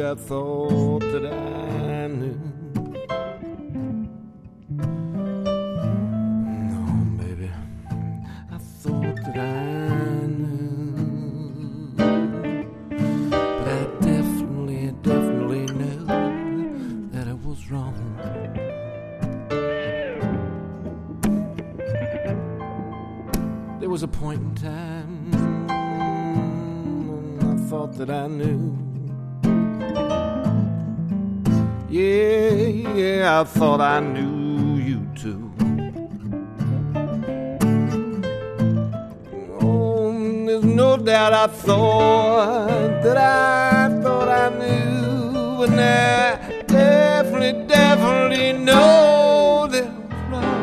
I thought that I knew. No, baby, I thought that I knew. But I definitely knew that I was wrong. There was a point in time when I thought that I knew. Yeah, I thought I knew you too. Oh, there's no doubt I thought I knew, but now I definitely know that I was wrong.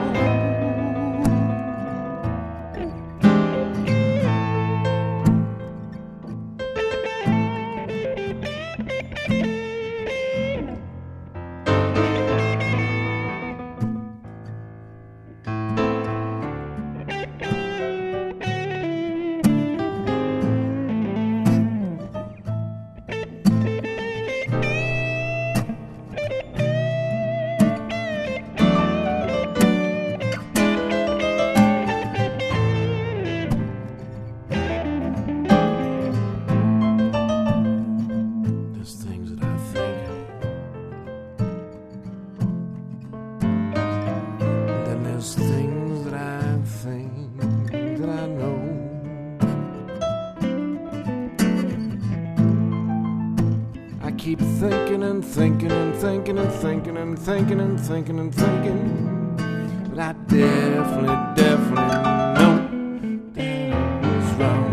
There's things that I think that I know. I keep thinking and thinking and thinking and thinking and thinking and thinking and thinking, but I definitely know that I was wrong.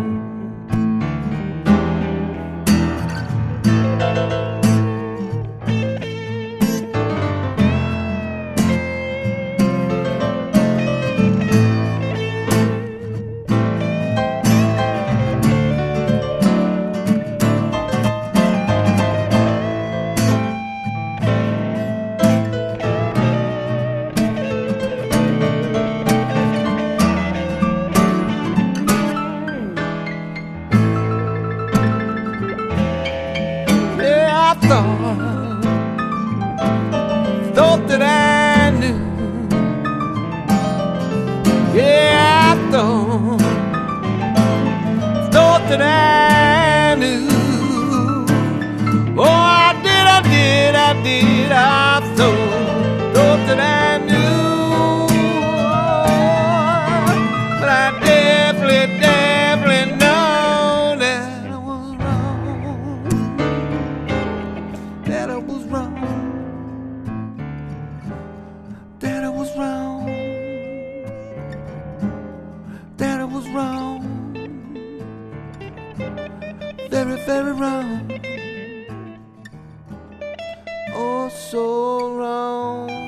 Thought that I knew. Yeah, I thought that I knew. Oh, I did, I thought that I knew. But I definitely know that I was wrong. That I was wrong. That I was wrong. That I was wrong. Very, very wrong. Oh, so wrong.